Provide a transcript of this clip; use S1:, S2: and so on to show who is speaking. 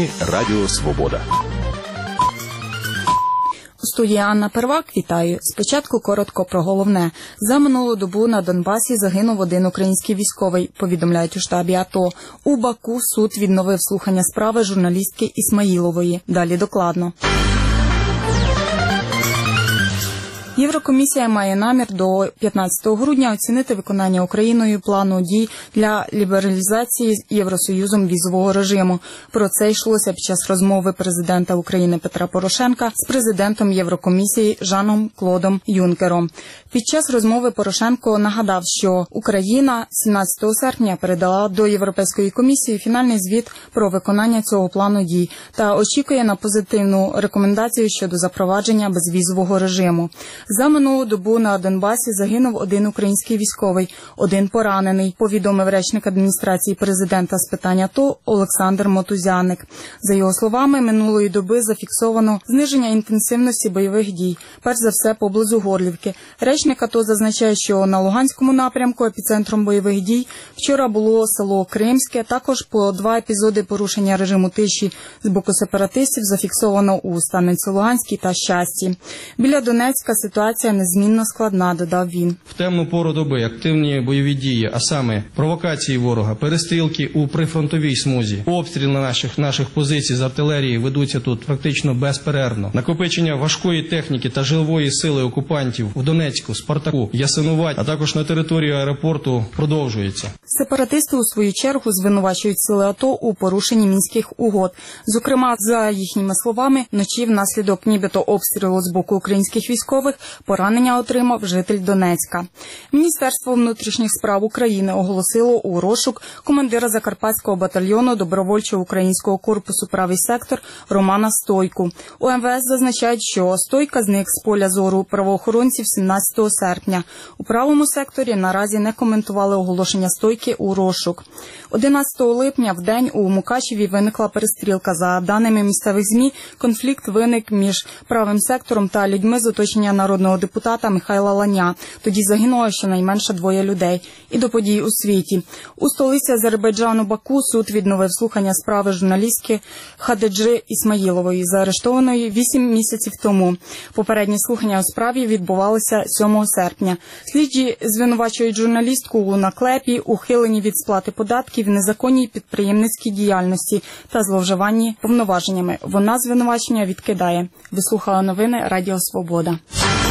S1: Новини Радіо Свобода.
S2: У студії Анна Первак, вітаю. Спочатку коротко про головне. За минулу добу на Донбасі загинув один український військовий, повідомляють у штабі АТО. У Баку суд відновив слухання справи журналістки Ісмаїлової. Далі докладно. Єврокомісія має намір до 15 грудня оцінити виконання Україною плану дій для лібералізації Євросоюзом візового режиму. Про це йшлося під час розмови президента України Петра Порошенка з президентом Єврокомісії Жаном Клодом Юнкером. Під час розмови Порошенко нагадав, що Україна 17 серпня передала до Європейської комісії фінальний звіт про виконання цього плану дій та очікує на позитивну рекомендацію щодо запровадження безвізового режиму. За минулу добу на Донбасі загинув один український військовий, один поранений, повідомив речник адміністрації президента з питань АТО Олександр Мотузяник. За його словами, минулої доби зафіксовано зниження інтенсивності бойових дій, перш за все поблизу Горлівки. Речник АТО зазначає, що на Луганському напрямку епіцентром бойових дій вчора було село Кримське, також по 2 епізоди порушення режиму тиші з боку сепаратистів зафіксовано у Станиці-Луганській та Щасті. Біля Донецька ситуація незмінно складна, додав він.
S3: В темну пору доби активні бойові дії, а саме провокації ворога, перестрілки у прифронтовій смузі, обстріли наших позицій з артилерії ведуться тут практично безперервно. Накопичення важкої техніки та живої сили окупантів у Донецьку, Спартаку, Ясинуваті, а також на території аеропорту продовжується.
S2: Сепаратисти у свою чергу звинувачують сили АТО у порушенні мінських угод. Зокрема, за їхніми словами, вночі внаслідок нібито обстрілу з боку українських військових поранення отримав житель Донецька. Міністерство внутрішніх справ України оголосило у розшук командира Закарпатського батальйону добровольчого українського корпусу «Правий сектор» Романа Стойку. У МВС зазначають, що Стойка зник з поля зору правоохоронців 17 серпня. У «Правому секторі» наразі не коментували оголошення Стойки у розшук. 11 липня в день у Мукачеві виникла перестрілка. За даними місцевих ЗМІ, конфлікт виник між «Правим сектором» та людьми з оточення народного депутата Михайла Ланя. Тоді загинуло щонайменше 2 людей. І до подій у світі. У столиці Азербайджану Баку суд відновив слухання справи журналістки Хадиджи Ісмаїлової, заарештованої 8 місяців тому. Попередні слухання у справі відбувалися 7 серпня. Слідчі звинувачують журналістку у наклепі, ухиленні від сплати податків, незаконній підприємницькій діяльності та зловживанні повноваженнями. Вона звинувачення відкидає. Ви слухали новини Радіо Свобода.